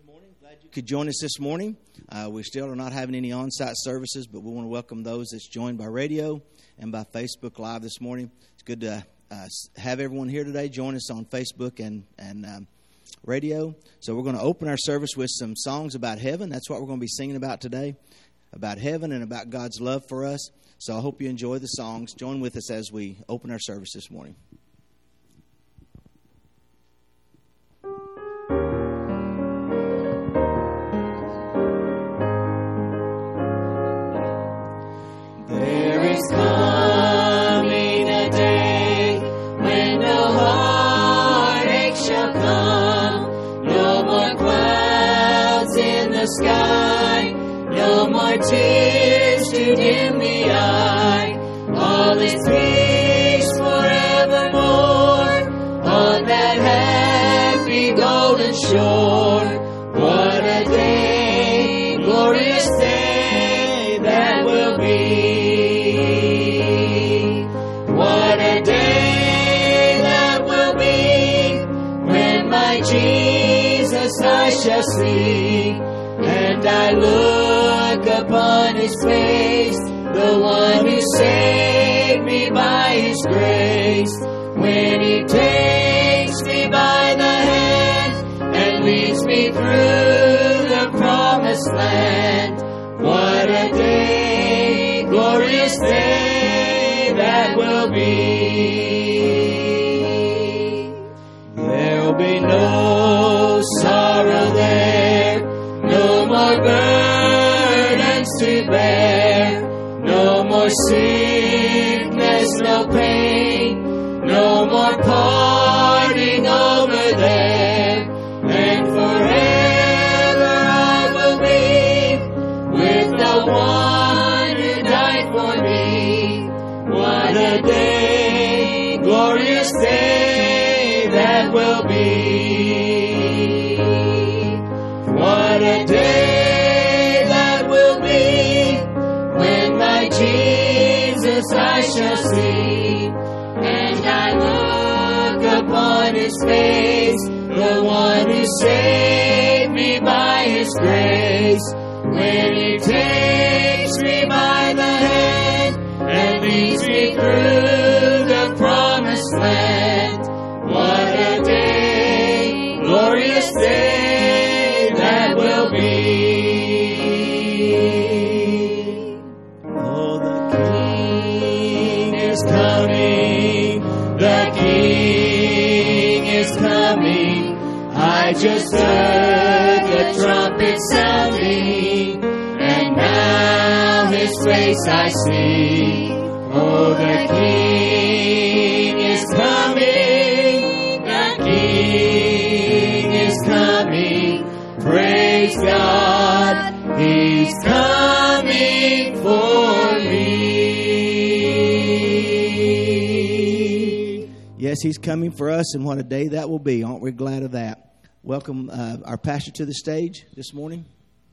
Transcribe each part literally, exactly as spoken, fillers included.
morning. Glad you could join us this morning. Uh, we still are not having any on-site services, but we want to welcome those that's joined by radio and by Facebook Live this morning. It's good to uh, have everyone here today. Join us on Facebook and, and um, radio. So we're going to open our service with some songs about heaven. That's what we're going to be singing about today, about heaven and about God's love for us. So I hope you enjoy the songs. Join with us as we open our service this morning. Coming a day when no heartache shall come, no more clouds in the sky, no more tears to dim the eye. All is peace forevermore on that happy golden shore. What a day, glorious day that will be. Jesus I shall see, and I look upon His face, the one who saved me by His grace. When He takes me by the hand and leads me through the promised land. What a day, glorious day that will be. There'll be no sorrow there, no more burdens to bear, no more sickness, no pain, no more parting over there, and forever I will be with the one who died for me. What a day, glorious day that will be. What a day that will be when my Jesus I shall see, and I look upon His face, the one who saved me by His grace. When He takes me by the hand and leads me through the promised land. What a day, glorious day that will be. Oh, the King is coming, the King is coming. I just heard the trumpet sounding, and now His face I see. Oh, the King is coming, the King is coming. Praise God, He's coming for me. Yes, He's coming for us, and what a day that will be. Aren't we glad of that? Welcome uh, our pastor to the stage this morning.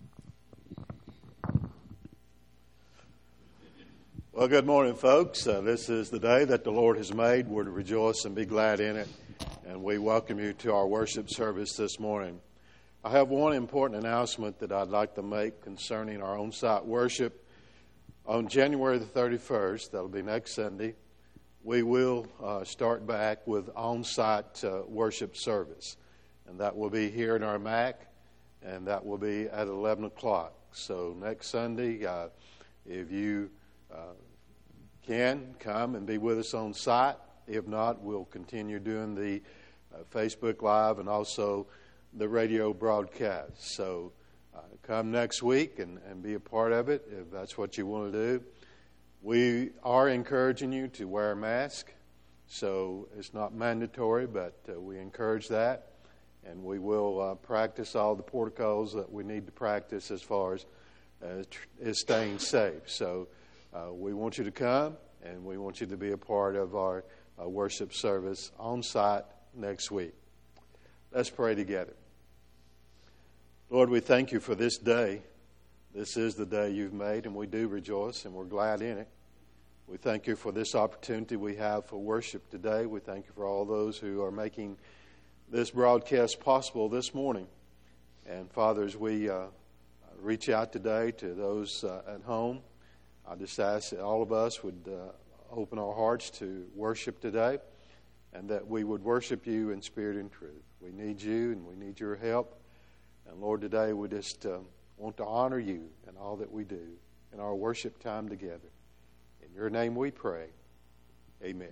Well, good morning, folks. Uh, this is the day that the Lord has made. We're to rejoice and be glad in it, and we welcome you to our worship service this morning. I have one important announcement that I'd like to make concerning our on-site worship. On January the thirty-first, that'll be next Sunday, we will uh, start back with on-site uh, worship service. And that will be here in our M A C, and that will be at eleven o'clock. So next Sunday, uh, if you uh, can, come and be with us on site. If not, we'll continue doing the uh, Facebook Live and also the radio broadcast. So uh, come next week and, and be a part of it if that's what you want to do. We are encouraging you to wear a mask, so it's not mandatory, but uh, we encourage that. And we will uh, practice all the protocols that we need to practice as far as, uh, tr- as staying safe. So uh, we want you to come, and we want you to be a part of our uh, worship service on site next week. Let's pray together. Lord, we thank you for this day. This is the day you've made, and we do rejoice, and we're glad in it. We thank you for this opportunity we have for worship today. We thank you for all those who are making this broadcast possible this morning. And Father, as we uh, reach out today to those uh, at home, I just ask that all of us would uh, open our hearts to worship today, and that we would worship you in spirit and truth. We need you, and we need your help. And Lord, today we just uh, want to honor you in all that we do in our worship time together. In your name we pray. Amen.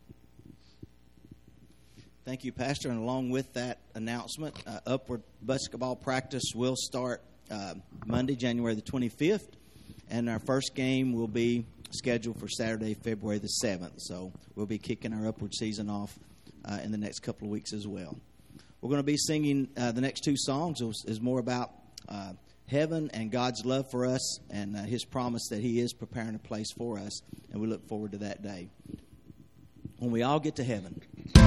Thank you, Pastor. And along with that announcement, uh, Upward basketball practice will start uh, Monday, January the twenty-fifth. And our first game will be scheduled for Saturday, February the seventh. So we'll be kicking our Upward season off uh, in the next couple of weeks as well. We're going to be singing uh, the next two songs. Is, is more about uh, heaven and God's love for us and uh, His promise that He is preparing a place for us. And we look forward to that day when we all get to heaven.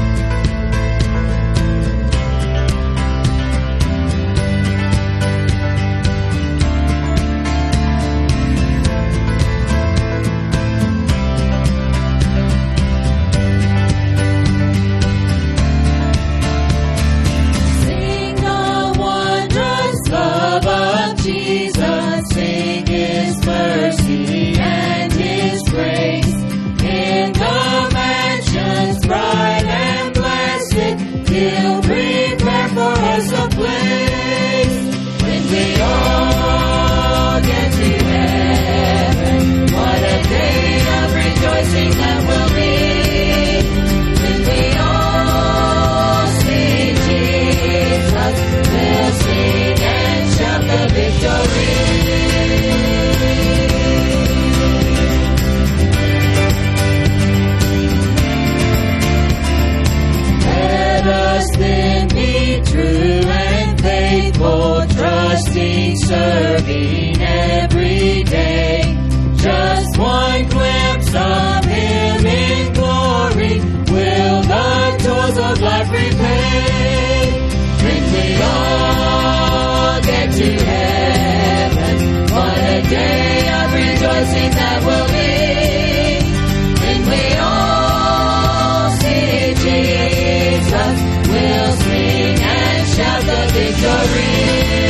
Serving every day, just one glimpse of Him in glory will the toils of life repay. When we all get to heaven, what a day of rejoicing that will be. When we all see Jesus, we'll sing and shout the victory.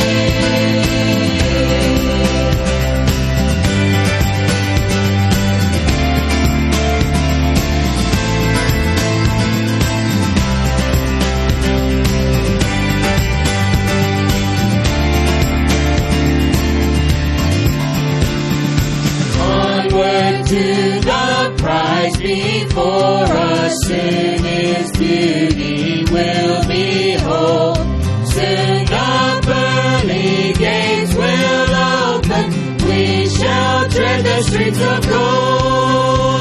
To the prize before us, soon His beauty will behold. Soon the pearly gates will open, we shall tread the streets of gold.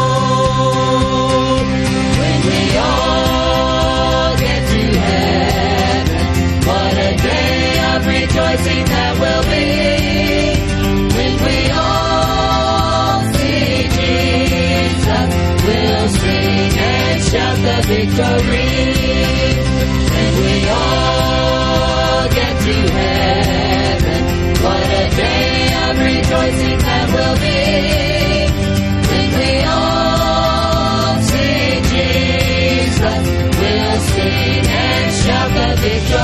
When we all get to heaven, what a day of rejoicing that will be. When we all we'll sing and shout the victory. And we all get to heaven, what a day of rejoicing that will be. When we all see Jesus, we'll sing and shout the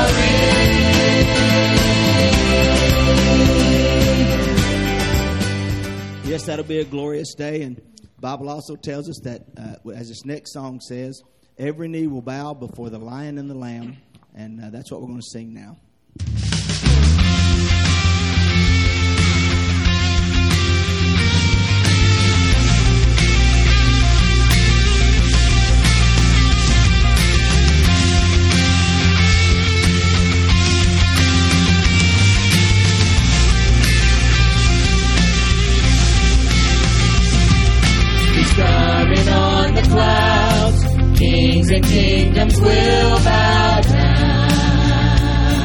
victory. Yes, that'll be a glorious day. And the Bible also tells us that, uh, as this next song says, every knee will bow before the Lion and the Lamb, and uh, that's what we're going to sing now. Coming on the clouds, kings and kingdoms will bow down,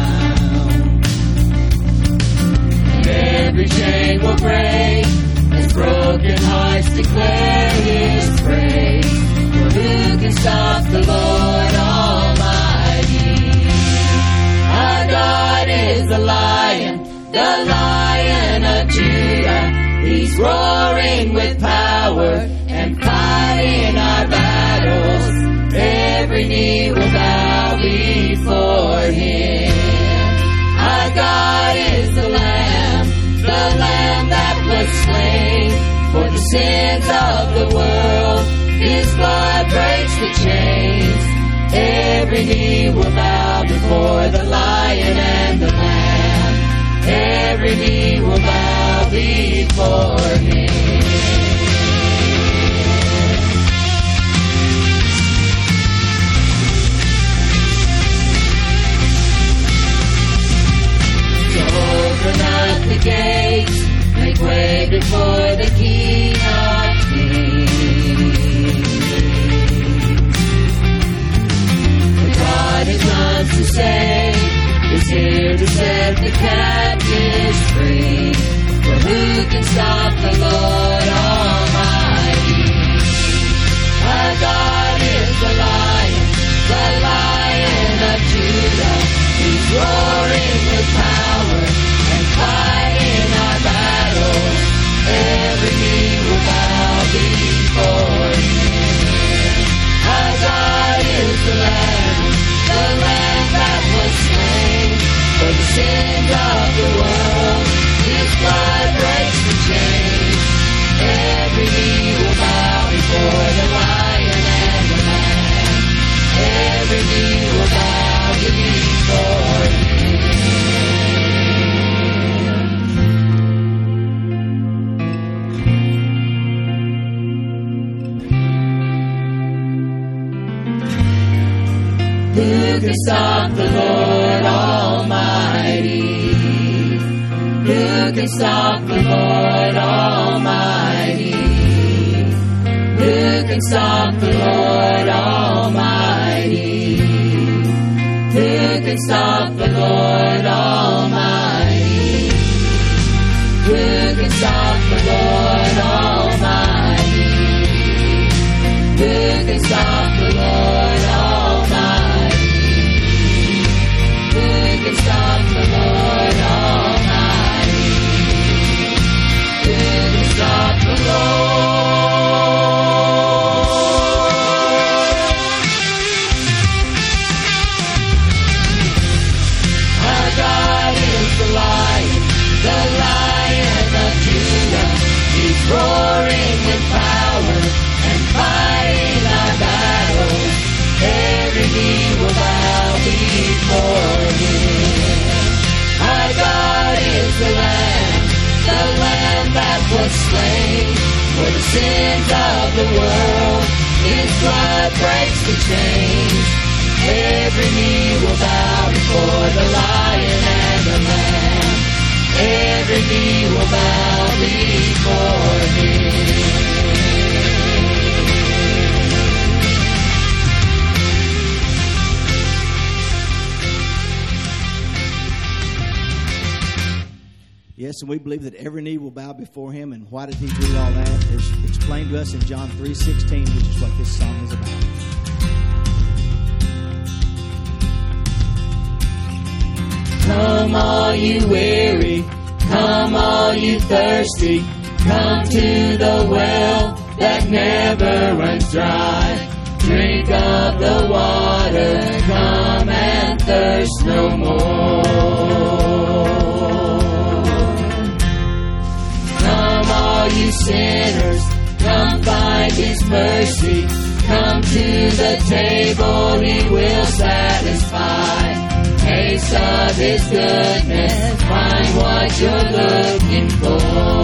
and every chain will break as broken hearts declare His praise. For who can stop the Lord Almighty? Our God is the Lion, the Lion of Judah. He's roaring with power and fighting our battles. Every knee will bow before Him. sins of the world. His blood breaks the chains. Every knee will bow before the Lion and the Lamb. Every knee will bow before Him. So open up the gates, make way before the King of Kings. For God has come to save, is here to set the captives free. For who can stop the Lord Almighty? Our God is the Lion, the Lion of Judah. He's roaring with power and fighting our battles. Every knee will bow before Him. Our God is the Lamb, the Lamb that was slain for the sins of the world. His blood breaks the chains. Every knee will bow before the Lion and the Lamb. Every knee will bow before Him. Who can stop the Lord Almighty? Who can stop the Lord Almighty? Who can stop the Lord Almighty? Who can stop the Lord Almighty? Who can stop the Lord Almighty? Who can stop the Lord Almighty? Who can stop the Lord Almighty? Who can stop the Lord? Our God is the Lion, the Lion of Judah. He's roaring with power and fighting our battles. Every knee will bow before Him. Our God is the Lamb, the Lamb that was slain for the sins of the world. His blood breaks the chains. Every knee will bow before the Lion and the Lamb. Every knee will bow before Him. Yes, and we believe that every knee will bow before Him. And why did He do all that? It's explained to us in John three sixteen, which is what this song is about. Come all you weary, come all you thirsty, come to the well that never runs dry. Drink of the water, come and thirst no more. All you sinners, come find His mercy. Come to the table, He will satisfy. Taste of His goodness, find what you're looking for.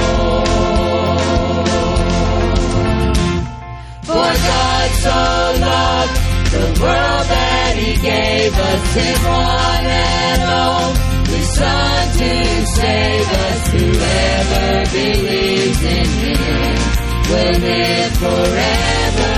For God so loved the world that He gave us His one and only Son to save us. Whoever believes in Him will live forever.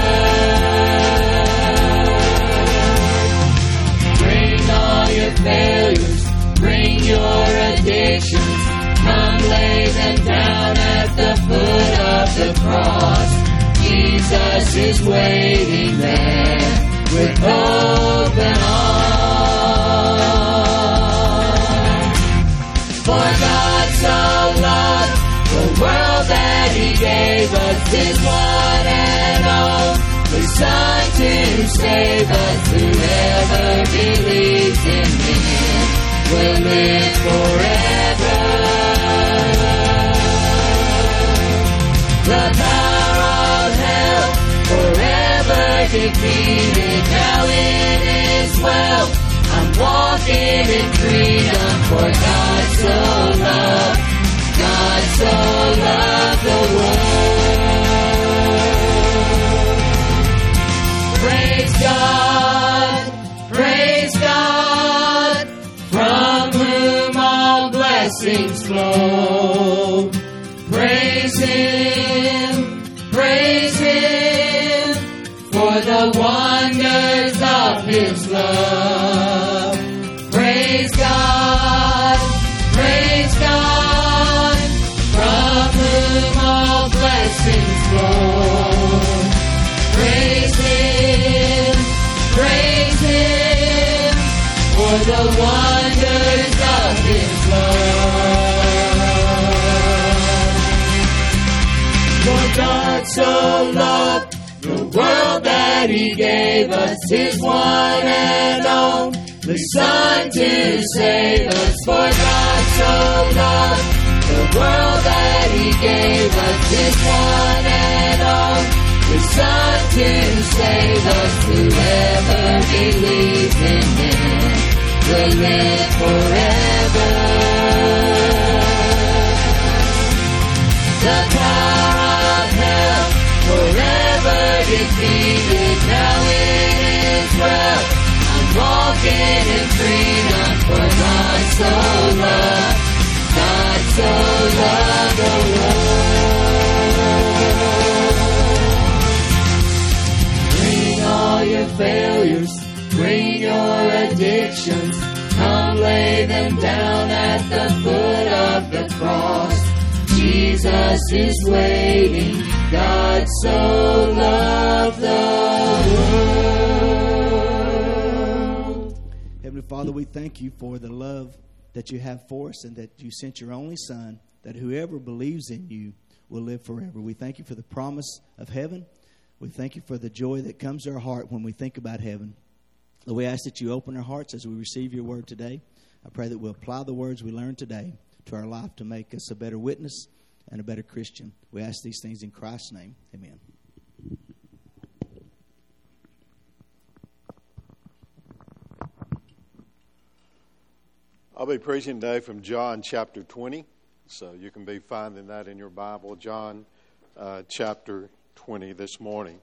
Bring all your failures, bring your addictions, come lay them down at the foot of the cross. Jesus is waiting there with open arms. For God so loved the world that He gave us His one and only Son to save us. Whoever believes in Him will live forever. The power defeated, now it is well. I'm walking in freedom, for God so loved, God so loved the world. Praise God, praise God, from whom all blessings flow. Praise Him, praise Him, for the wonders of His love. Praise God, praise God, from whom all blessings flow. Praise Him, praise Him, for the wonders of His love. For God so loved the world that He gave us His one and only Son to save us. For God so loved the world that He gave us His one and only Son to save us. Whoever believes in Him will live forever. The power of hell forever defeated, now it is well. I'm walking in freedom, for God so loved, God so loved the world. Bring all your failures, bring your addictions, come lay them down at the foot of the cross. Jesus is waiting, God so loved the world. Heavenly Father, we thank you for the love that you have for us and that you sent your only Son, that whoever believes in you will live forever. We thank you for the promise of heaven. We thank you for the joy that comes to our heart when we think about heaven. Lord, we ask that you open our hearts as we receive your word today. I pray that we'll apply the words we learned today to our life to make us a better witness and a better Christian. We ask these things in Christ's name. Amen. I'll be preaching today from John chapter twenty, so you can be finding that in your Bible, John uh, chapter twenty this morning.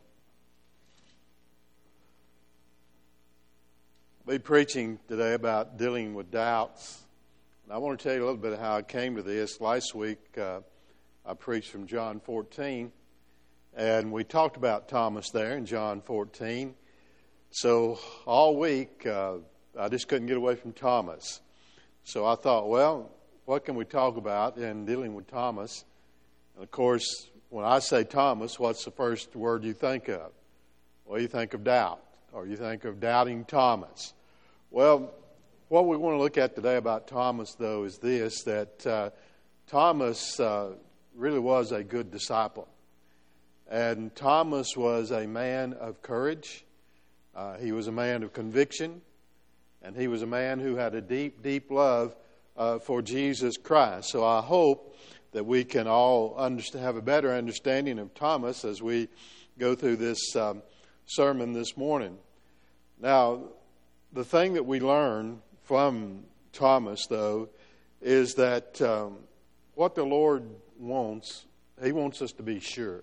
I'll be preaching today about dealing with doubts. And I want to tell you a little bit of how I came to this. Last week, uh, I preached from John fourteen, and we talked about Thomas there in John fourteen. So all week, uh, I just couldn't get away from Thomas. So I thought, well, what can we talk about in dealing with Thomas? And of course, when I say Thomas, what's the first word you think of? Well, you think of doubt, or you think of doubting Thomas. Well, what we want to look at today about Thomas, though, is this, that uh, Thomas uh, really was a good disciple. And Thomas was a man of courage. Uh, he was a man of conviction. And he was a man who had a deep, deep love uh, for Jesus Christ. So I hope that we can all understand, have a better understanding of Thomas as we go through this um, sermon this morning. Now, the thing that we learn from Thomas, though, is that um, what the Lord wants, He wants us to be sure.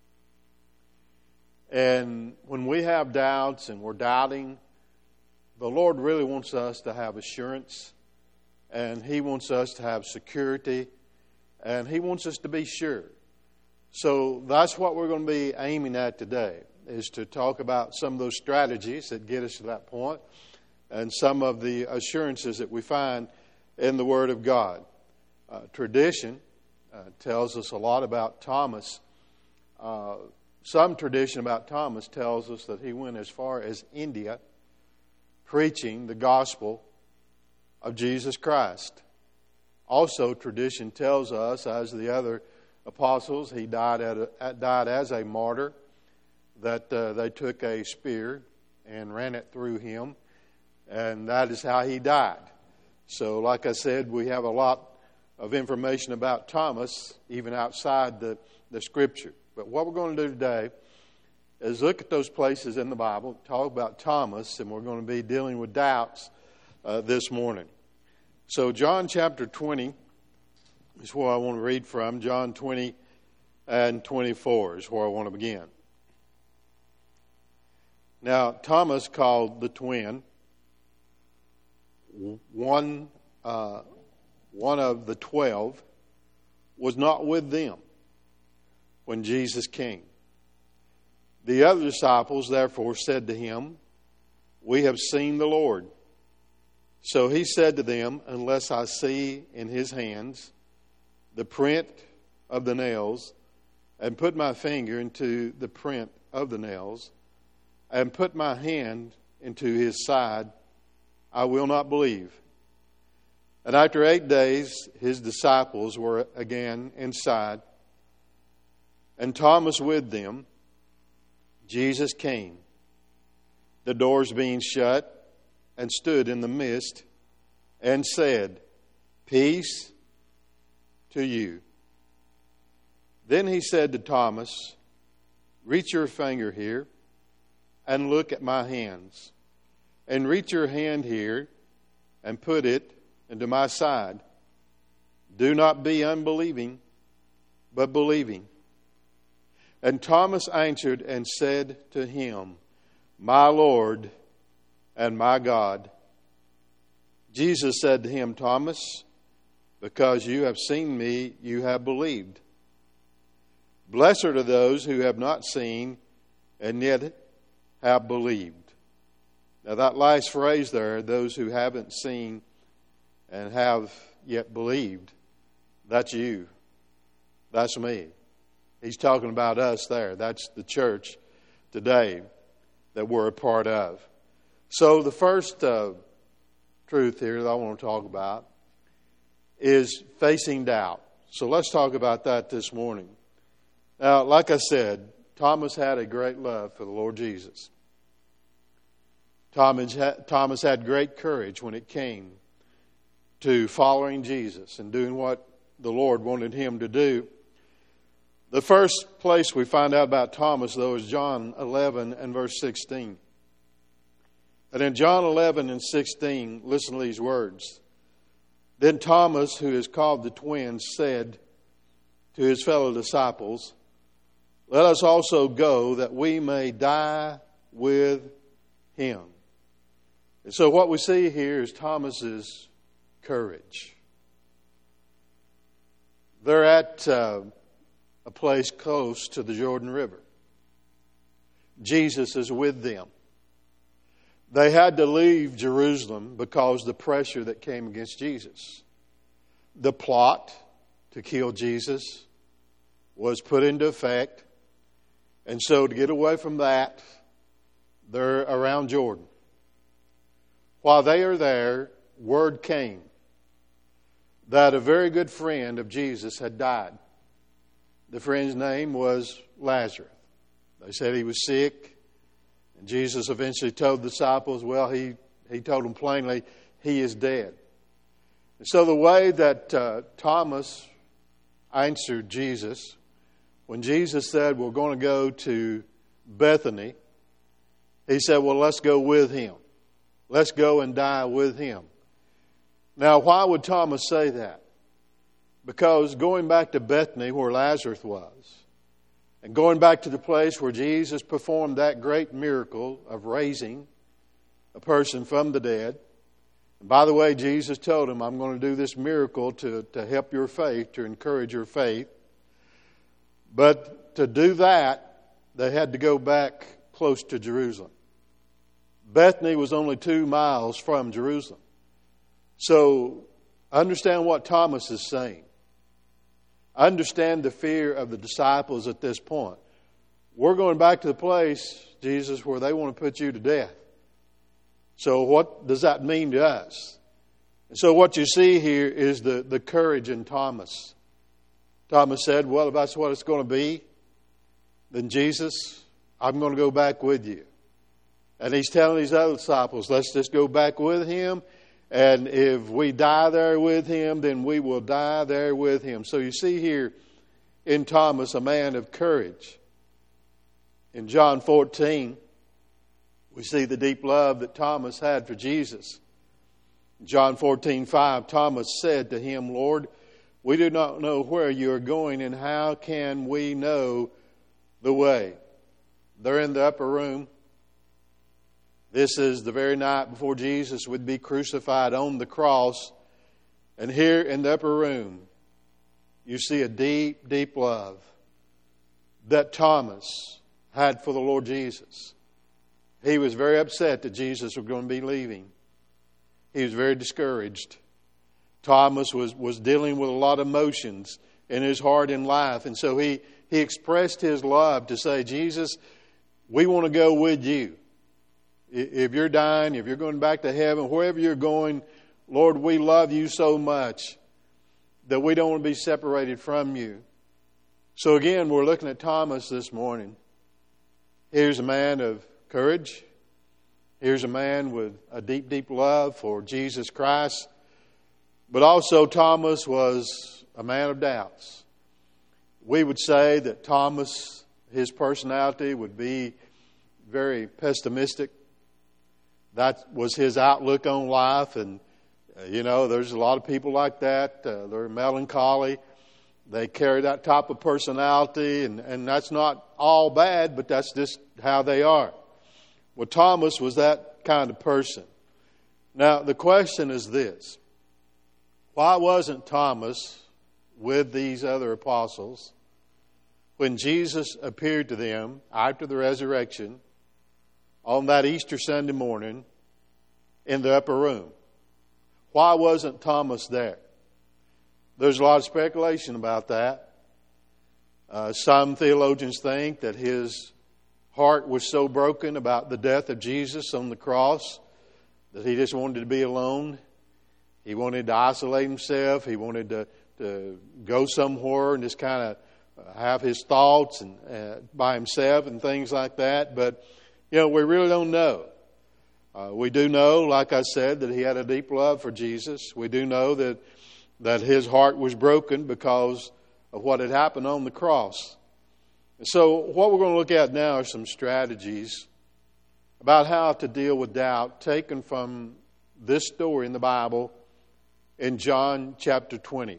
And when we have doubts and we're doubting, the Lord really wants us to have assurance, and He wants us to have security, and He wants us to be sure. So that's what we're going to be aiming at today, is to talk about some of those strategies that get us to that point and some of the assurances that we find in the Word of God. Uh, tradition uh, tells us a lot about Thomas. Uh, some tradition about Thomas tells us that he went as far as India preaching the gospel of Jesus Christ. Also, tradition tells us, as the other apostles, he died at a, died as a martyr, that uh, they took a spear and ran it through him, and that is how he died. So, like I said, we have a lot of information about Thomas, even outside the, the Scripture. But what we're going to do today is look at those places in the Bible, talk about Thomas, and we're going to be dealing with doubts uh, this morning. So John chapter twenty is where I want to read from. John twenty and twenty-four is where I want to begin. Now, Thomas, called the twin, one, uh, one of the twelve, was not with them when Jesus came. The other disciples therefore said to him, "We have seen the Lord." So he said to them, "Unless I see in his hands the print of the nails, and put my finger into the print of the nails, and put my hand into his side, I will not believe." And after eight days, his disciples were again inside, and Thomas with them. Jesus came, the doors being shut, and stood in the midst, and said, "Peace to you." Then he said to Thomas, "Reach your finger here, and look at my hands, and reach your hand here, and put it into my side. Do not be unbelieving, but believing." And Thomas answered and said to him, "My Lord and my God." Jesus said to him, "Thomas, because you have seen me, you have believed. Blessed are those who have not seen and yet have believed." Now that last phrase there, those who haven't seen and have yet believed, that's you. That's me. He's talking about us there. That's the church today that we're a part of. So the first uh, truth here that I want to talk about is facing doubt. So let's talk about that this morning. Now, like I said, Thomas had a great love for the Lord Jesus. Thomas had, Thomas had great courage when it came to following Jesus and doing what the Lord wanted him to do. The first place we find out about Thomas, though, is John eleven and verse sixteen. And in John eleven and sixteen, listen to these words. Then Thomas, who is called the twin, said to his fellow disciples, "Let us also go that we may die with him." And so what we see here is Thomas's courage. They're at uh, a place close to the Jordan River. Jesus is with them. They had to leave Jerusalem because of the pressure that came against Jesus. The plot to kill Jesus was put into effect. And so to get away from that, they're around Jordan. While they are there, word came that a very good friend of Jesus had died. The friend's name was Lazarus. They said he was sick. And Jesus eventually told the disciples, well, he, he told them plainly, he is dead. And so the way that uh, Thomas answered Jesus, when Jesus said, we're going to go to Bethany, he said, well, let's go with him. Let's go and die with him. Now, why would Thomas say that? Because going back to Bethany, where Lazarus was, and going back to the place where Jesus performed that great miracle of raising a person from the dead. And by the way, Jesus told him, I'm going to do this miracle to, to help your faith, to encourage your faith. But to do that, they had to go back close to Jerusalem. Bethany was only two miles from Jerusalem. So understand what Thomas is saying. Understand the fear of the disciples at this point. We're going back to the place, Jesus, where they want to put you to death. So what does that mean to us? And so what you see here is the, the courage in Thomas. Thomas said, well, if that's what it's going to be, then Jesus, I'm going to go back with you. And he's telling these other disciples, let's just go back with him. And if we die there with him, then we will die there with him. So you see here in Thomas a man of courage. In John fourteen, we see the deep love that Thomas had for Jesus. John fourteen five, Thomas said to him, Lord, we do not know where you are going, and how can we know the way? They're in the upper room. This is the very night before Jesus would be crucified on the cross. And here in the upper room, you see a deep, deep love that Thomas had for the Lord Jesus. He was very upset that Jesus was going to be leaving. He was very discouraged. Thomas was, was dealing with a lot of emotions in his heart and life. And so he, he expressed his love to say, Jesus, we want to go with you. If you're dying, if you're going back to heaven, wherever you're going, Lord, we love you so much that we don't want to be separated from you. So again, we're looking at Thomas this morning. Here's a man of courage. Here's a man with a deep, deep love for Jesus Christ. But also Thomas was a man of doubts. We would say that Thomas, his personality would be very pessimistic. That was his outlook on life. And, uh, you know, there's a lot of people like that. Uh, they're melancholy. They carry that type of personality. And, and that's not all bad, but that's just how they are. Well, Thomas was that kind of person. Now, the question is this. Why wasn't Thomas with these other apostles when Jesus appeared to them after the resurrection on that Easter Sunday morning in the upper room? Why wasn't Thomas there? There's a lot of speculation about that. Uh, some theologians think that his heart was so broken about the death of Jesus on the cross that he just wanted to be alone. He wanted to isolate himself. He wanted to, to go somewhere and just kind of have his thoughts and uh, by himself and things like that. But you know, we really don't know. Uh, we do know, like I said, that he had a deep love for Jesus. We do know that that his heart was broken because of what had happened on the cross. And so what we're going to look at now are some strategies about how to deal with doubt taken from this story in the Bible in John chapter twenty.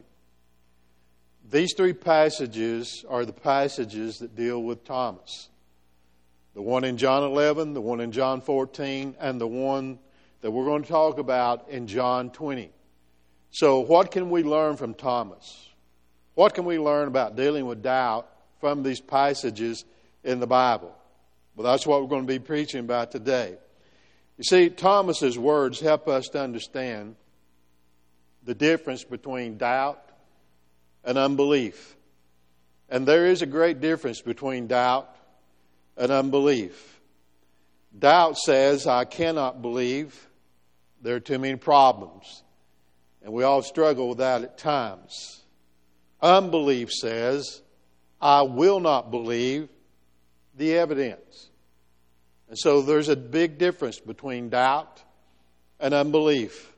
These three passages are the passages that deal with Thomas. The one in John eleven, the one in John fourteen, and the one that we're going to talk about in John twenty. So what can we learn from Thomas? What can we learn about dealing with doubt from these passages in the Bible? Well, that's what we're going to be preaching about today. You see, Thomas's words help us to understand the difference between doubt and unbelief. And there is a great difference between doubt and unbelief. Doubt says, I cannot believe. There are too many problems. And we all struggle with that at times. Unbelief says, I will not believe the evidence. And so there's a big difference between doubt and unbelief.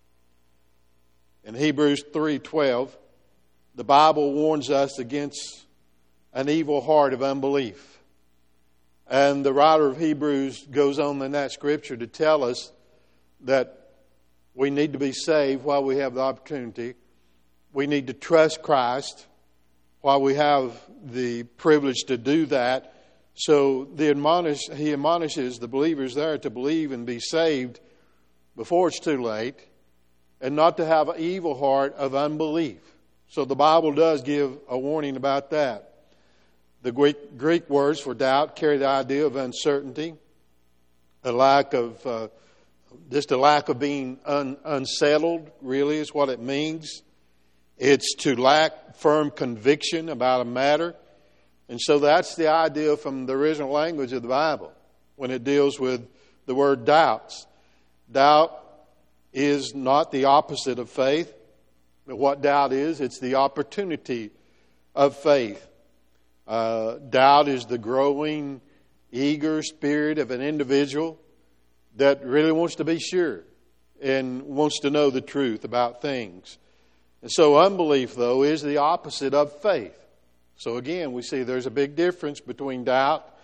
In Hebrews three twelve, the Bible warns us against an evil heart of unbelief. And the writer of Hebrews goes on in that scripture to tell us that we need to be saved while we have the opportunity. We need to trust Christ while we have the privilege to do that. So the admonish, he admonishes the believers there to believe and be saved before it's too late, and not to have an evil heart of unbelief. So the Bible does give a warning about that. The Greek, Greek words for doubt carry the idea of uncertainty, a lack of, uh, just a lack of being un, unsettled, really is what it means. It's to lack firm conviction about a matter. And so that's the idea from the original language of the Bible when it deals with the word doubts. Doubt is not the opposite of faith. But what doubt is, it's the opportunity of faith. Uh, doubt is the growing, eager spirit of an individual that really wants to be sure and wants to know the truth about things. And so unbelief, though, is the opposite of faith. So again, we see there's a big difference between doubt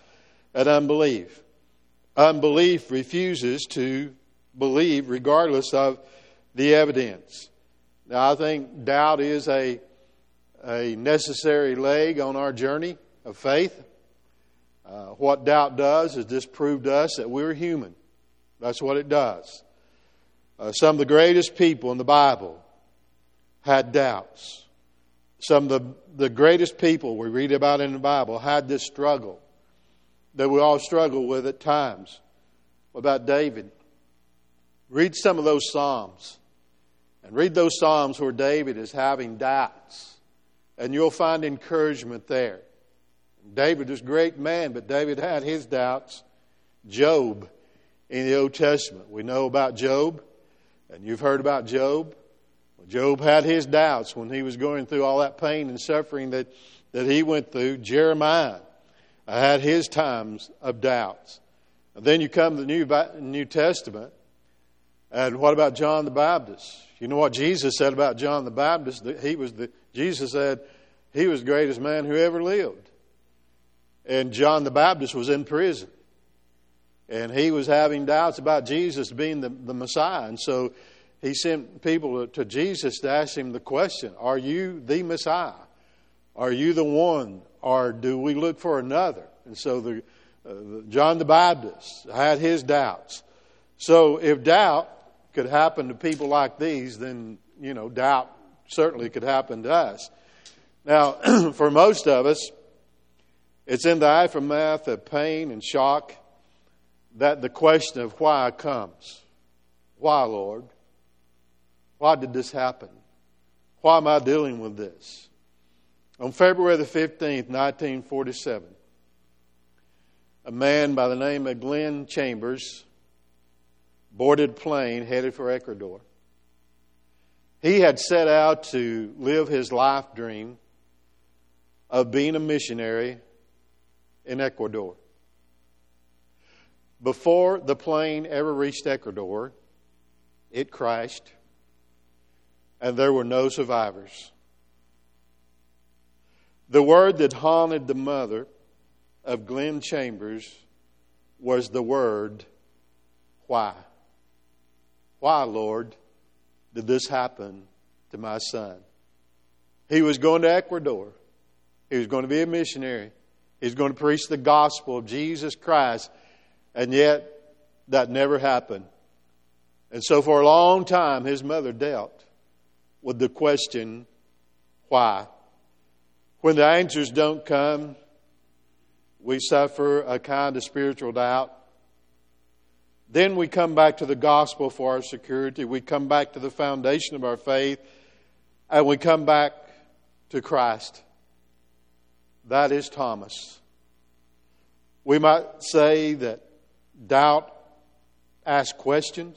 and unbelief. Unbelief refuses to believe regardless of the evidence. Now, I think doubt is a, a necessary leg on our journey of faith. Uh, what doubt does is disprove to us that we're human. That's what it does. Uh, some of the greatest people in the Bible had doubts. Some of the, the greatest people we read about in the Bible had this struggle that we all struggle with at times. What about David? Read some of those Psalms. And read those Psalms where David is having doubts. And you'll find encouragement there. David was a great man, but David had his doubts. Job in the Old Testament. We know about Job, and you've heard about Job. Job had his doubts when he was going through all that pain and suffering that, that he went through. Jeremiah had his times of doubts. And then you come to the New, New Testament, and what about John the Baptist? You know what Jesus said about John the Baptist? That he was the Jesus said he was the greatest man who ever lived. And John the Baptist was in prison. And he was having doubts about Jesus being the, the Messiah. And so he sent people to Jesus to ask him the question, are you the Messiah? Are you the one? Or do we look for another? And so the, uh, the John the Baptist had his doubts. So if doubt could happen to people like these, then, you know, doubt certainly could happen to us. Now, for most of us, it's in the aftermath of pain and shock that the question of why comes. Why, Lord? Why did this happen? Why am I dealing with this? On February the fifteenth, nineteen forty-seven, a man by the name of Glenn Chambers boarded a plane headed for Ecuador. He had set out to live his life dream of being a missionary in Ecuador. Before the plane ever reached Ecuador, it crashed, and there were no survivors. The word that haunted the mother of Glenn Chambers was the word, why? Why, Lord, did this happen to my son? He was going to Ecuador. He was going to be a missionary. He was going to preach the gospel of Jesus Christ. And yet, that never happened. And so for a long time, his mother dealt with the question, why? When the answers don't come, we suffer a kind of spiritual doubt. Then we come back to the gospel for our security. We come back to the foundation of our faith. And we come back to Christ. That is Thomas. We might say that doubt asks questions,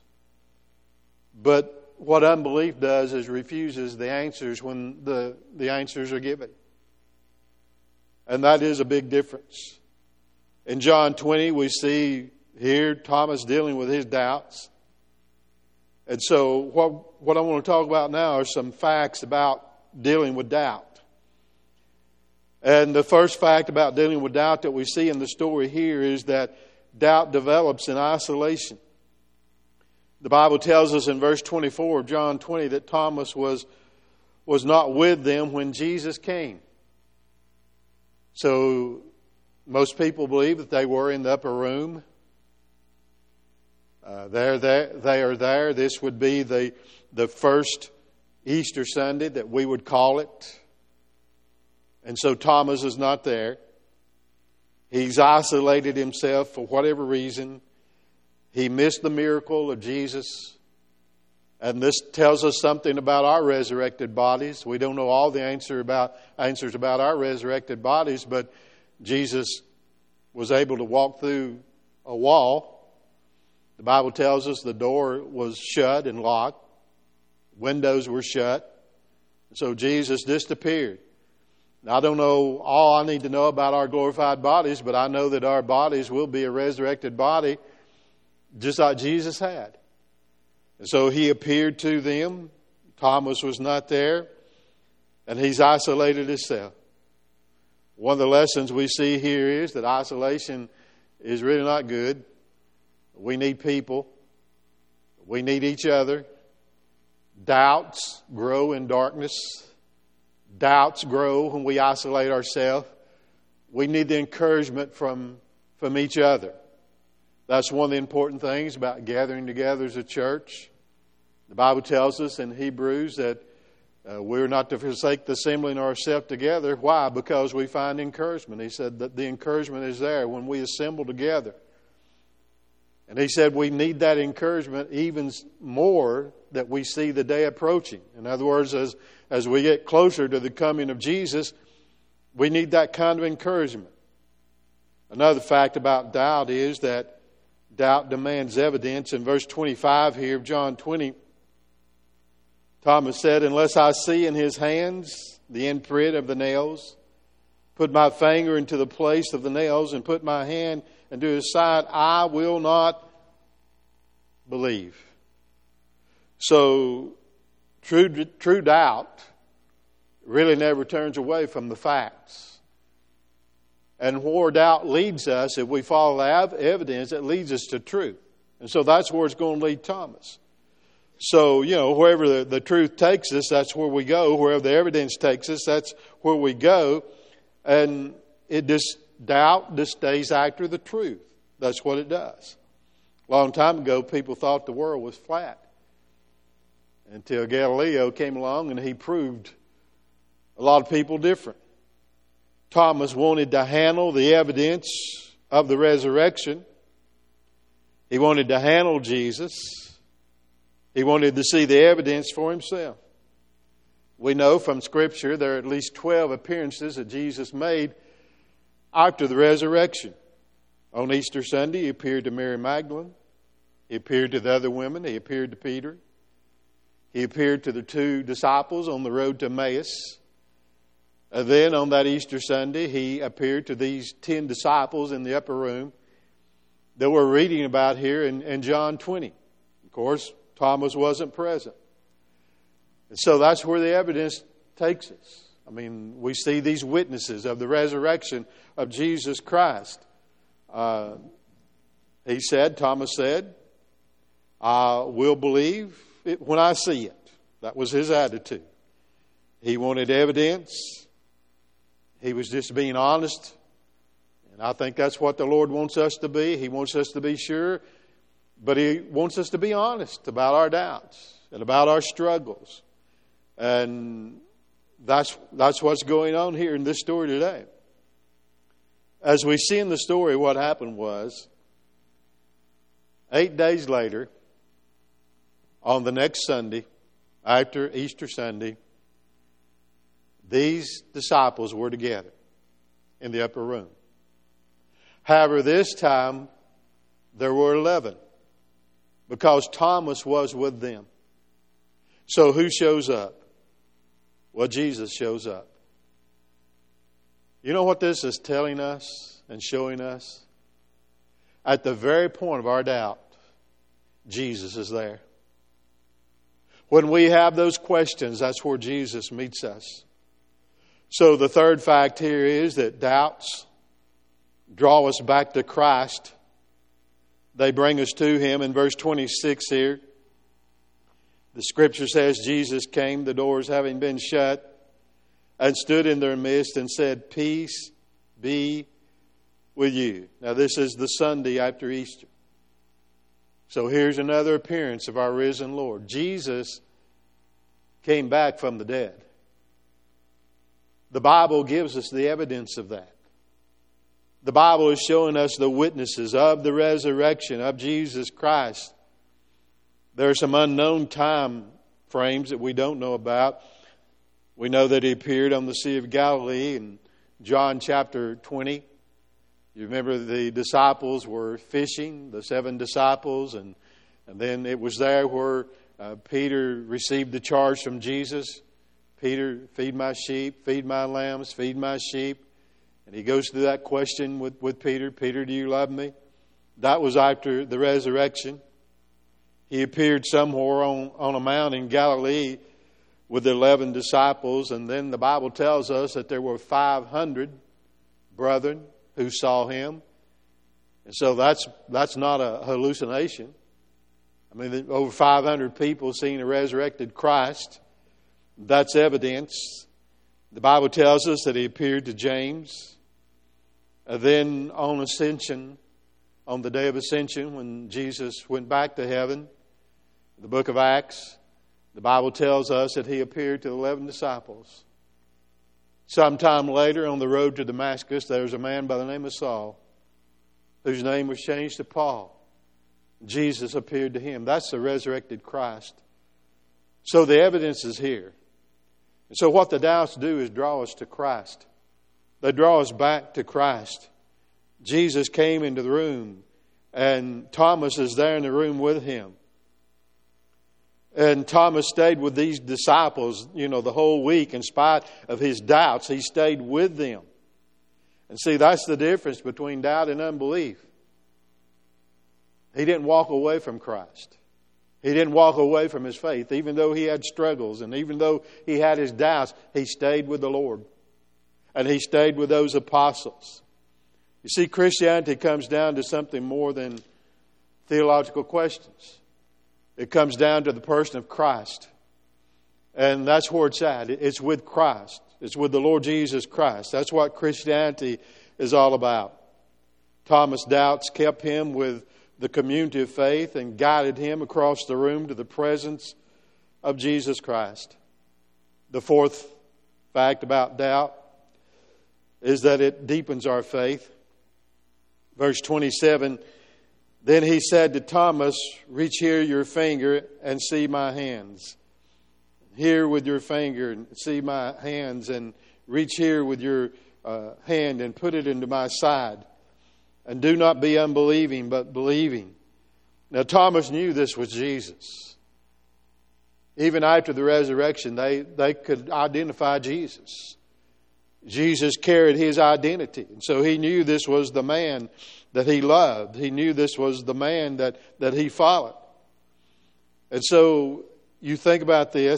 but what unbelief does is refuses the answers when the, the answers are given. And that is a big difference. In John twenty, we see here Thomas dealing with his doubts. And so what, what I want to talk about now are some facts about dealing with doubt. And the first fact about dealing with doubt that we see in the story here is that doubt develops in isolation. The Bible tells us in verse twenty-four of John twenty that Thomas was, was not with them when Jesus came. So most people believe that they were in the upper room. Uh, they're there, they are there. This would be the, the first Easter Sunday that we would call it. And so Thomas is not there. He's isolated himself for whatever reason. He missed the miracle of Jesus. And this tells us something about our resurrected bodies. We don't know all the answer about, answers about our resurrected bodies, but Jesus was able to walk through a wall. The Bible tells us the door was shut and locked. Windows were shut. So Jesus disappeared. Now, I don't know all I need to know about our glorified bodies, but I know that our bodies will be a resurrected body just like Jesus had. And so he appeared to them. Thomas was not there. And he's isolated himself. One of the lessons we see here is that isolation is really not good. We need people. We need each other. Doubts grow in darkness. Doubts grow when we isolate ourselves. We need the encouragement from, from each other. That's one of the important things about gathering together as a church. The Bible tells us in Hebrews that uh, we're not to forsake the assembling ourselves together. Why? Because we find encouragement. He said that the encouragement is there when we assemble together. And he said we need that encouragement even more that we see the day approaching. In other words, as, as we get closer to the coming of Jesus, we need that kind of encouragement. Another fact about doubt is that doubt demands evidence. In verse twenty-five here of John twenty, Thomas said, "Unless I see in his hands the imprint of the nails, put my finger into the place of the nails, and put my hand into his side, I will not believe." So, true, true doubt really never turns away from the facts. And where doubt leads us, if we follow the evidence, it leads us to truth. And so that's where it's going to lead Thomas. So, you know, wherever the, the truth takes us, that's where we go. Wherever the evidence takes us, that's where we go. And it just, doubt just stays after the truth. That's what it does. A long time ago, people thought the world was flat. Until Galileo came along and he proved a lot of people different. Thomas wanted to handle the evidence of the resurrection. He wanted to handle Jesus. He wanted to see the evidence for himself. We know from Scripture there are at least twelve appearances that Jesus made after the resurrection. On Easter Sunday, he appeared to Mary Magdalene. He appeared to the other women. He appeared to Peter. He appeared to the two disciples on the road to Emmaus. And then on that Easter Sunday, he appeared to these ten disciples in the upper room that we're reading about here in, in John twenty. Of course, Thomas wasn't present. And so that's where the evidence takes us. I mean, we see these witnesses of the resurrection of Jesus Christ. Uh, he said, Thomas said, "I will believe it when I see it." That was his attitude. He wanted evidence. He was just being honest. And I think that's what the Lord wants us to be. He wants us to be sure. But He wants us to be honest about our doubts and about our struggles. And that's, that's what's going on here in this story today. As we see in the story, what happened was, eight days later, on the next Sunday, after Easter Sunday, these disciples were together in the upper room. However, this time there were eleven, because Thomas was with them. So who shows up? Well, Jesus shows up. You know what this is telling us and showing us? At the very point of our doubt, Jesus is there. When we have those questions, that's where Jesus meets us. So the third fact here is that doubts draw us back to Christ. They bring us to Him. In verse twenty-six here, the Scripture says, Jesus came, the doors having been shut, and stood in their midst and said, "Peace be with you." Now this is the Sunday after Easter. So here's another appearance of our risen Lord. Jesus came back from the dead. The Bible gives us the evidence of that. The Bible is showing us the witnesses of the resurrection of Jesus Christ. There are some unknown time frames that we don't know about. We know that He appeared on the Sea of Galilee in John chapter twenty. You remember the disciples were fishing, the seven disciples, and, and then it was there where uh, Peter received the charge from Jesus. Peter, feed my sheep, feed my lambs, feed my sheep. And he goes through that question with, with Peter. Peter, do you love me? That was after the resurrection. He appeared somewhere on, on a mount in Galilee with the eleven disciples. And then the Bible tells us that there were five hundred brethren who saw him. And so that's that's not a hallucination. I mean, over five hundred people seeing a resurrected Christ. That's evidence. The Bible tells us that he appeared to James. And then on Ascension, on the day of Ascension, when Jesus went back to heaven, the book of Acts, the Bible tells us that he appeared to the eleven disciples. Sometime later, on the road to Damascus, there was a man by the name of Saul, whose name was changed to Paul. Jesus appeared to him. That's the resurrected Christ. So the evidence is here. And so what the doubts do is draw us to Christ. They draw us back to Christ. Jesus came into the room, and Thomas is there in the room with him. And Thomas stayed with these disciples, you know, the whole week. In spite of his doubts, he stayed with them. And see, that's the difference between doubt and unbelief. He didn't walk away from Christ. He didn't walk away from his faith. Even though he had struggles and even though he had his doubts, he stayed with the Lord. And he stayed with those apostles. You see, Christianity comes down to something more than theological questions. It comes down to the person of Christ. And that's where it's at. It's with Christ. It's with the Lord Jesus Christ. That's what Christianity is all about. Thomas' doubts kept him with the community of faith and guided him across the room to the presence of Jesus Christ. The fourth fact about doubt is that it deepens our faith. Verse twenty-seven, then he said to Thomas, reach here your finger and see my hands. Here with your finger and see my hands, and reach here with your uh, hand and put it into my side. And do not be unbelieving, but believing. Now Thomas knew this was Jesus. Even after the resurrection, they, they could identify Jesus. Jesus carried his identity. And so he knew this was the man that he loved. He knew this was the man that, that he followed. And so you think about this,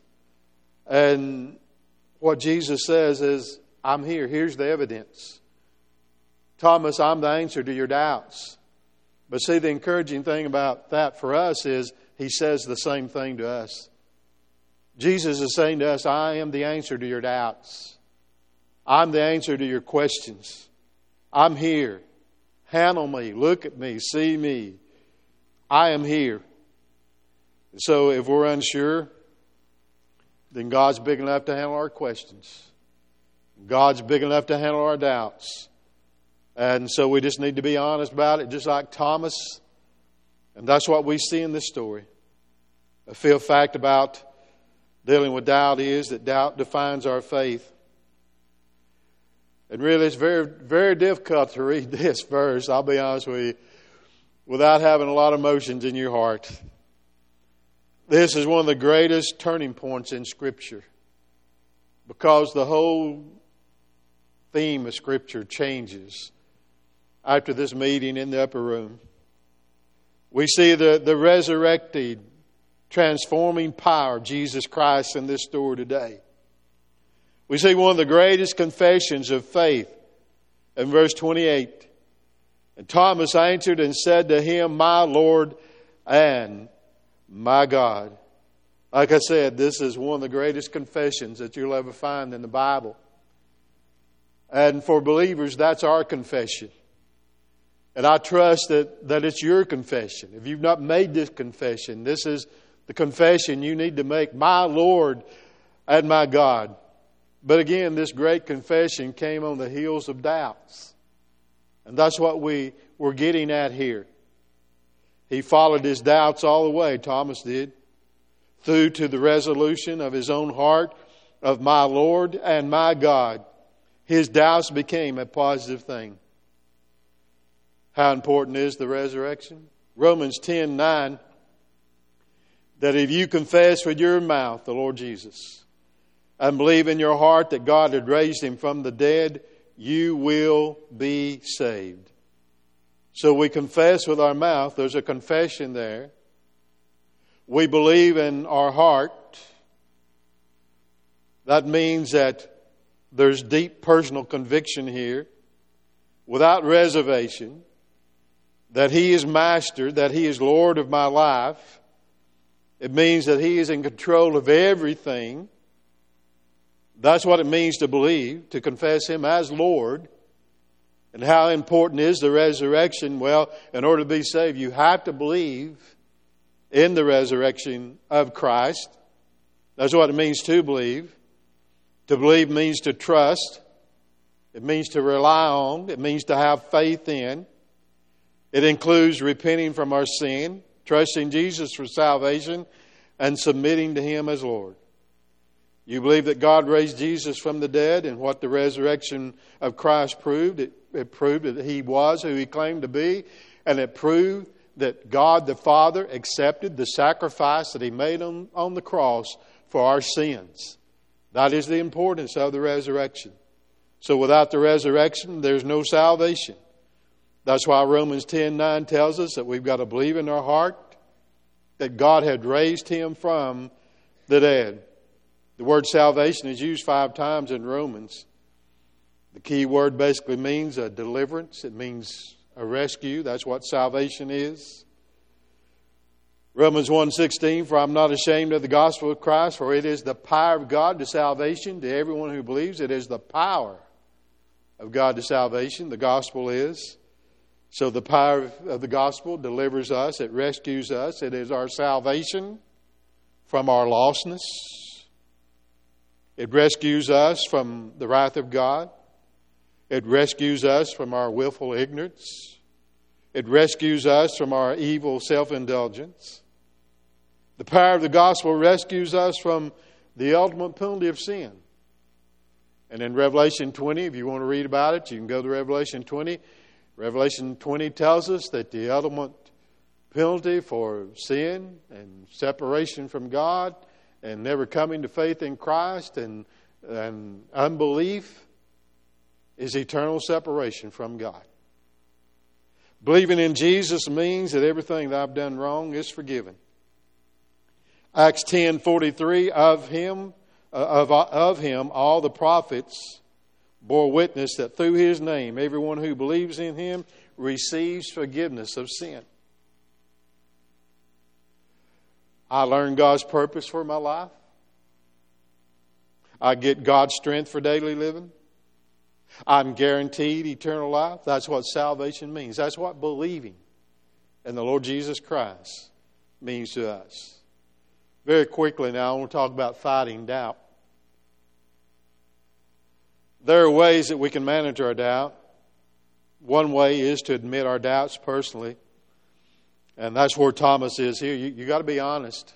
and what Jesus says is, I'm here. Here's the evidence. Thomas, I'm the answer to your doubts. But see, the encouraging thing about that for us is he says the same thing to us. Jesus is saying to us, I am the answer to your doubts. I'm the answer to your questions. I'm here. Handle me. Look at me. See me. I am here. So if we're unsure, then God's big enough to handle our questions. God's big enough to handle our doubts. And so we just need to be honest about it, just like Thomas. And that's what we see in this story. A fifth fact about dealing with doubt is that doubt defines our faith. And really, it's very, very difficult to read this verse, I'll be honest with you, without having a lot of emotions in your heart. This is one of the greatest turning points in Scripture, because the whole theme of Scripture changes after this meeting in the upper room. We see the, the resurrected, transforming power of Jesus Christ in this story today. We see one of the greatest confessions of faith in verse twenty-eight. And Thomas answered and said to him, my Lord and my God. Like I said, this is one of the greatest confessions that you'll ever find in the Bible. And for believers, that's our confession. And I trust that, that it's your confession. If you've not made this confession, this is the confession you need to make. My Lord and my God. But again, this great confession came on the heels of doubts. And that's what we were getting at here. He followed his doubts all the way, Thomas did, through to the resolution of his own heart of my Lord and my God. His doubts became a positive thing. How important is the resurrection? Romans ten nine, that if you confess with your mouth the Lord Jesus and believe in your heart that God had raised him from the dead, you will be saved. So we confess with our mouth. There's a confession there. We believe in our heart. That means that there's deep personal conviction here. without reservation, that He is Master, that He is Lord of my life. It means that He is in control of everything. That's what it means to believe, to confess Him as Lord. And how important is the resurrection? Well, in order to be saved, you have to believe in the resurrection of Christ. That's what it means to believe. To believe means to trust. It means to rely on. It means to have faith in. It includes repenting from our sin, trusting Jesus for salvation, and submitting to Him as Lord. You believe that God raised Jesus from the dead, and what the resurrection of Christ proved. It, it proved that He was who He claimed to be, and it proved that God the Father accepted the sacrifice that He made on, on the cross for our sins. That is the importance of the resurrection. So without the resurrection, there's no salvation. That's why Romans ten nine tells us that we've got to believe in our heart that God had raised Him from the dead. The word salvation is used five times in Romans. The key word basically means a deliverance. It means a rescue. That's what salvation is. Romans one sixteen, for I'm not ashamed of the gospel of Christ, for it is the power of God to salvation to everyone who believes. It is the power of God to salvation. The gospel is. So the power of the gospel delivers us. It rescues us. It is our salvation from our lostness. It rescues us from the wrath of God. It rescues us from our willful ignorance. It rescues us from our evil self-indulgence. The power of the gospel rescues us from the ultimate penalty of sin. And in Revelation twenty, if you want to read about it, you can go to Revelation twenty. Revelation twenty tells us that the ultimate penalty for sin and separation from God and never coming to faith in Christ and, and unbelief is eternal separation from God. Believing in Jesus means that everything that I've done wrong is forgiven. Acts ten forty-three, of him, uh, of, of him all the prophets bore witness that through His name everyone who believes in Him receives forgiveness of sin. I learn God's purpose for my life. I get God's strength for daily living. I'm guaranteed eternal life. That's what salvation means. That's what believing in the Lord Jesus Christ means to us. Very quickly now, I want to talk about fighting doubt. There are ways that we can manage our doubt. One way is to admit our doubts personally. And that's where Thomas is here. You, you got to be honest.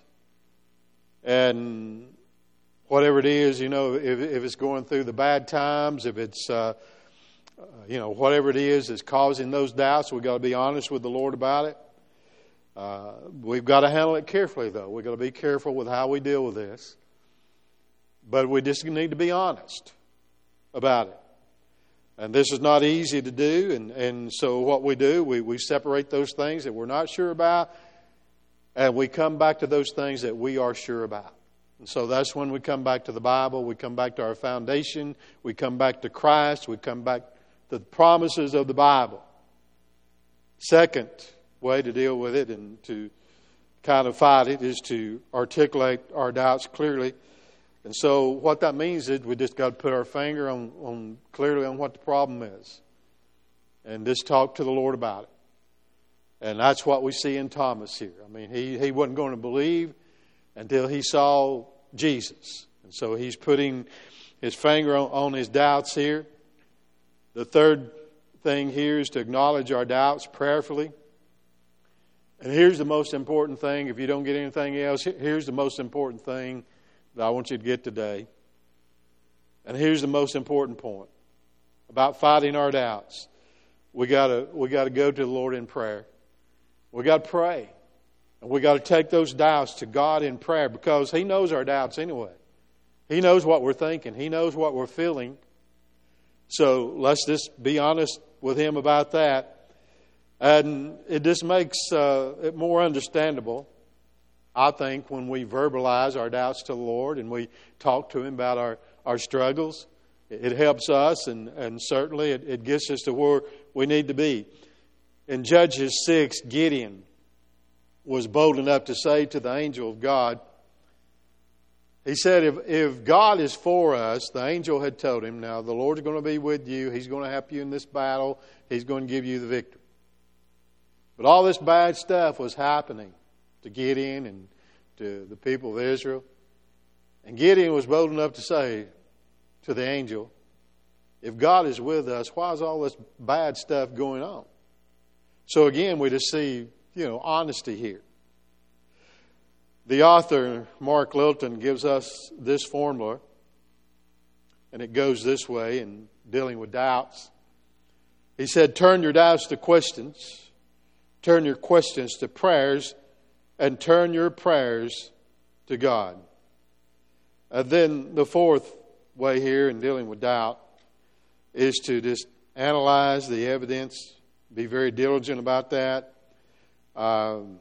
And whatever it is, you know, if, if it's going through the bad times, if it's, uh, you know, whatever it is that's causing those doubts, we've got to be honest with the Lord about it. Uh, we've got to handle it carefully, though. We've got to be careful with how we deal with this. But we just need to be honest about it. And this is not easy to do. And, and so what we do, we, we separate those things that we're not sure about, and we come back to those things that we are sure about. And so that's when we come back to the Bible. We come back to our foundation. We come back to Christ. We come back to the promises of the Bible. Second way to deal with it and to kind of fight it is to articulate our doubts clearly. And so what that means is we just got to put our finger on, on clearly on what the problem is. And just talk to the Lord about it. And that's what we see in Thomas here. I mean, he, he wasn't going to believe until he saw Jesus. And so he's putting his finger on, on his doubts here. The third thing here is to acknowledge our doubts prayerfully. And here's the most important thing. If you don't get anything else, here's the most important thing that I want you to get today. And here's the most important point about fighting our doubts. We gotta we gotta go to the Lord in prayer. We gotta pray. And we gotta take those doubts to God in prayer, because He knows our doubts anyway. He knows what we're thinking. He knows what we're feeling. So let's just be honest with Him about that. And it just makes uh, it more understandable, I think, when we verbalize our doubts to the Lord and we talk to Him about our, our struggles. It helps us, and, and certainly it, it gets us to where we need to be. In Judges six, Gideon was bold enough to say to the angel of God, he said, if, if God is for us, the angel had told him, now the Lord's going to be with you. He's going to help you in this battle. He's going to give you the victory. But all this bad stuff was happening to Gideon and to the people of Israel. And Gideon was bold enough to say to the angel, if God is with us, why is all this bad stuff going on? So again, we just see, you know, honesty here. The author, Mark Lilton, gives us this formula, and it goes this way in dealing with doubts. He said, turn your doubts to questions, turn your questions to prayers, and turn your prayers to God. And then the fourth way here in dealing with doubt is to just analyze the evidence, be very diligent about that. Um,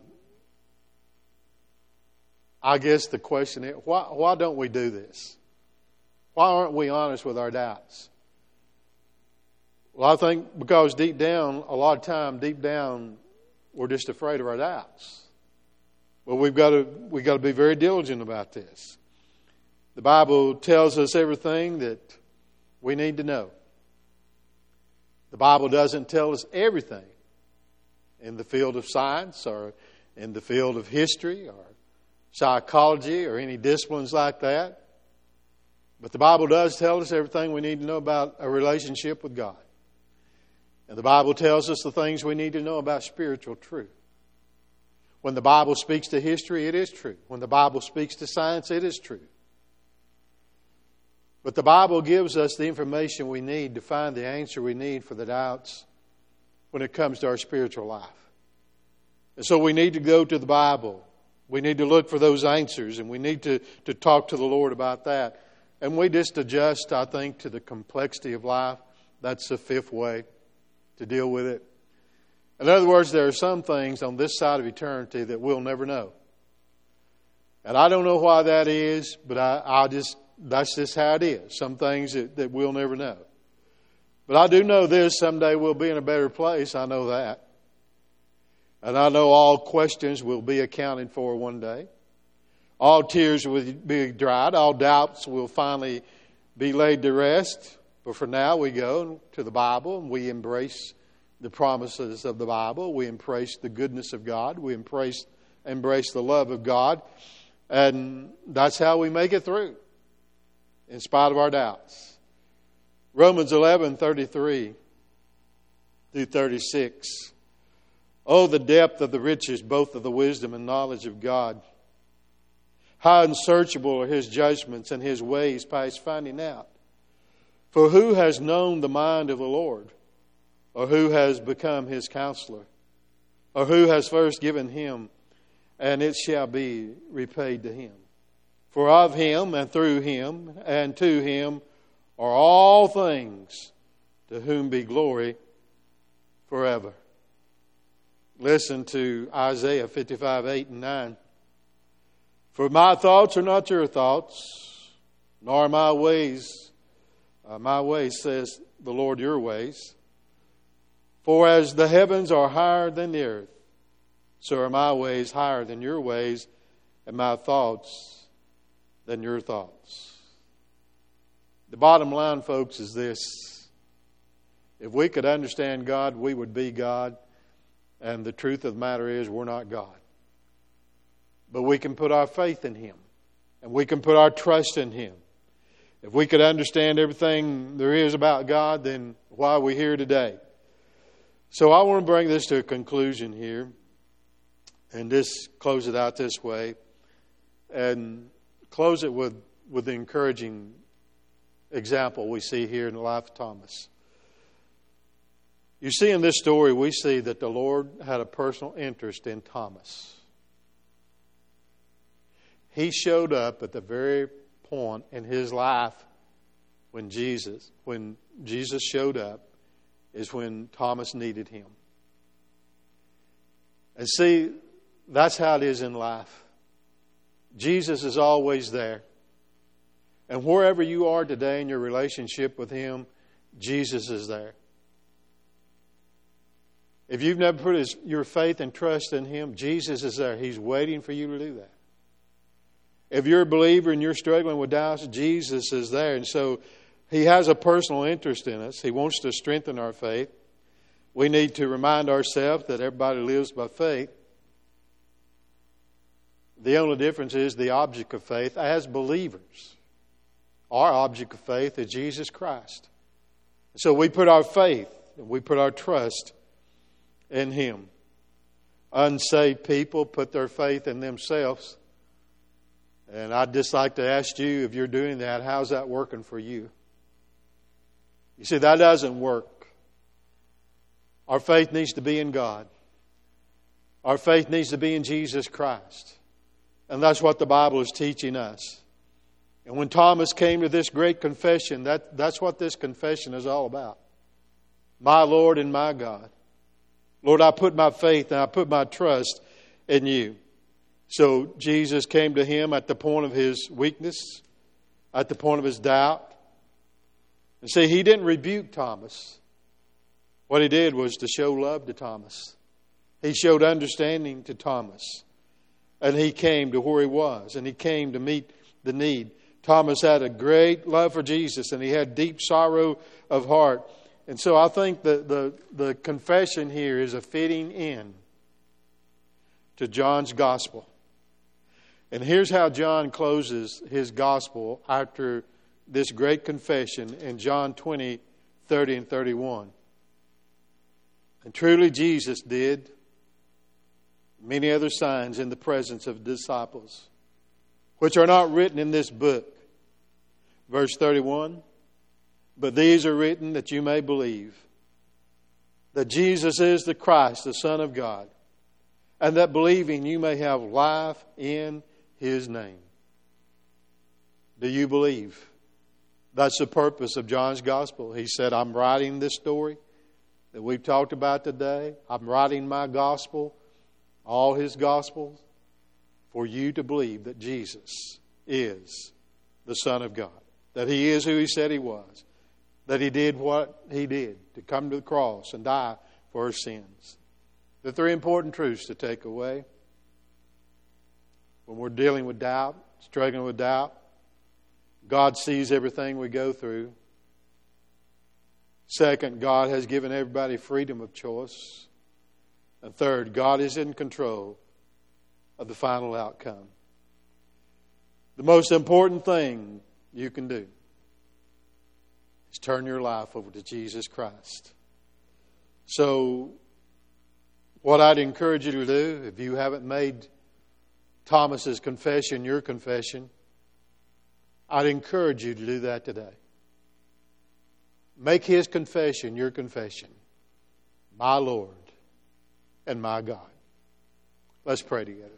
I guess the question is, why, why don't we do this? Why aren't we honest with our doubts? Well, I think because deep down, a lot of time, deep down, we're just afraid of our doubts. Well, we've got to we've got to be very diligent about this. The Bible tells us everything that we need to know. The Bible doesn't tell us everything in the field of science or in the field of history or psychology or any disciplines like that. But the Bible does tell us everything we need to know about a relationship with God. And the Bible tells us the things we need to know about spiritual truth. When the Bible speaks to history, it is true. When the Bible speaks to science, it is true. But the Bible gives us the information we need to find the answer we need for the doubts when it comes to our spiritual life. And so we need to go to the Bible. We need to look for those answers, and we need to, to talk to the Lord about that. And we just adjust, I think, to the complexity of life. That's the fifth way to deal with it. In other words, there are some things on this side of eternity that we'll never know. And I don't know why that is, but I, I just that's just how it is. Some things that, that we'll never know. But I do know this, someday we'll be in a better place. I know that. And I know all questions will be accounted for one day. All tears will be dried. All doubts will finally be laid to rest. But for now, we go to the Bible and we embrace the promises of the Bible. We embrace the goodness of God. We embrace, embrace the love of God. And that's how we make it through, in spite of our doubts. Romans eleven, thirty-three through thirty-six. Oh, the depth of the riches, both of the wisdom and knowledge of God. How unsearchable are His judgments and His ways past finding out. For who has known the mind of the Lord? Or who has become His counselor? Or who has first given Him, and it shall be repaid to Him? For of Him, and through Him, and to Him are all things, to whom be glory forever. Listen to Isaiah fifty-five, eight and nine. For my thoughts are not your thoughts, nor my ways, uh, my ways, says the Lord, your ways. For as the heavens are higher than the earth, so are my ways higher than your ways, and my thoughts than your thoughts. The bottom line, folks, is this. If we could understand God, we would be God. And the truth of the matter is, we're not God. But we can put our faith in Him. And we can put our trust in Him. If we could understand everything there is about God, then why are we here today? So I want to bring this to a conclusion here. And just close it out this way. And close it with, with the encouraging example we see here in the life of Thomas. You see, in this story, we see that the Lord had a personal interest in Thomas. He showed up at the very point in his life when Jesus, when Jesus showed up, is when Thomas needed Him. And see, that's how it is in life. Jesus is always there. And wherever you are today in your relationship with Him, Jesus is there. If you've never put his, your faith and trust in Him, Jesus is there. He's waiting for you to do that. If you're a believer and you're struggling with doubts, Jesus is there. And so He has a personal interest in us. He wants to strengthen our faith. We need to remind ourselves that everybody lives by faith. The only difference is the object of faith. As believers, our object of faith is Jesus Christ. So we put our faith, we put our trust in Him. Unsaved people put their faith in themselves. And I'd just like to ask you, if you're doing that, how's that working for you? You see, that doesn't work. Our faith needs to be in God. Our faith needs to be in Jesus Christ. And that's what the Bible is teaching us. And when Thomas came to this great confession, that, that's what this confession is all about. My Lord and my God. Lord, I put my faith and I put my trust in You. So Jesus came to him at the point of his weakness, at the point of his doubt. And see, He didn't rebuke Thomas. What He did was to show love to Thomas. He showed understanding to Thomas. And He came to where he was. And He came to meet the need. Thomas had a great love for Jesus. And he had deep sorrow of heart. And so I think the, the, the confession here is a fitting end to John's gospel. And here's how John closes his gospel after this great confession in John twenty, thirty and thirty-one. And truly Jesus did many other signs in the presence of the disciples, which are not written in this book. Verse thirty-one, but these are written that you may believe that Jesus is the Christ, the Son of God, and that believing you may have life in His name. Do you believe? That's the purpose of John's gospel. He said, I'm writing this story that we've talked about today. I'm writing my gospel, all his gospels, for you to believe that Jesus is the Son of God. That He is who He said He was. That He did what He did to come to the cross and die for our sins. The three important truths to take away when we're dealing with doubt, struggling with doubt. God sees everything we go through. Second, God has given everybody freedom of choice. And third, God is in control of the final outcome. The most important thing you can do is turn your life over to Jesus Christ. So, what I'd encourage you to do, if you haven't made Thomas's confession your confession, I'd encourage you to do that today. Make his confession your confession. My Lord and my God. Let's pray together.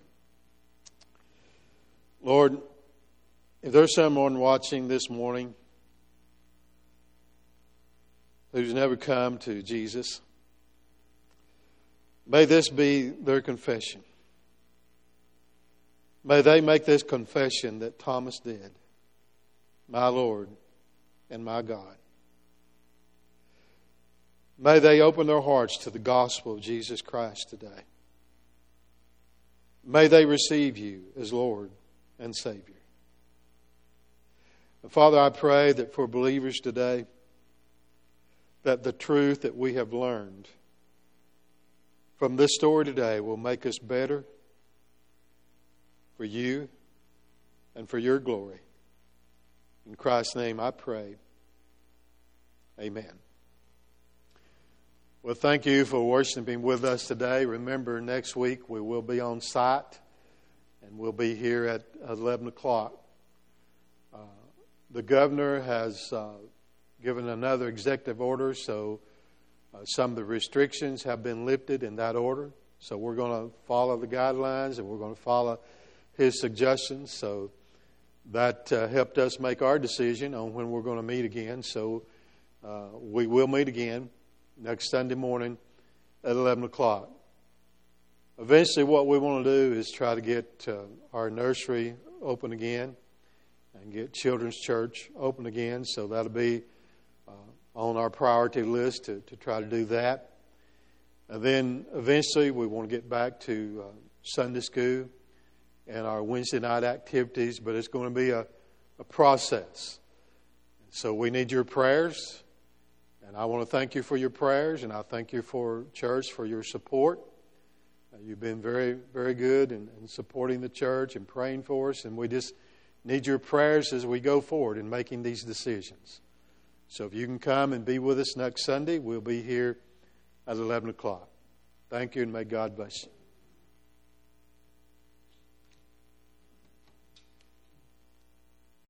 Lord, if there's someone watching this morning who's never come to Jesus, may this be their confession. May they make this confession that Thomas did. My Lord and my God. May they open their hearts to the gospel of Jesus Christ today. May they receive you as Lord and Savior. And Father, I pray that for believers today, that the truth that we have learned from this story today will make us better for you and for your glory. In Christ's name I pray. Amen. Well, thank you for worshiping with us today. Remember, next week we will be on site and we'll be here at eleven o'clock. Uh, the governor has uh, given another executive order, so uh, some of the restrictions have been lifted in that order. So we're going to follow the guidelines and we're going to follow his suggestions. So that uh, helped us make our decision on when we're going to meet again. So uh, we will meet again next Sunday morning at eleven o'clock. Eventually what we want to do is try to get uh, our nursery open again. and get Children's Church open again. So that'll be uh, on our priority list to, to try to do that. And then eventually we want to get back to uh, Sunday school and our Wednesday night activities, but it's going to be a, a process. So we need your prayers, and I want to thank you for your prayers, and I thank you for church for your support. Uh, you've been very, very good in, in supporting the church and praying for us, and we just need your prayers as we go forward in making these decisions. So if you can come and be with us next Sunday, we'll be here at eleven o'clock. Thank you, and may God bless you.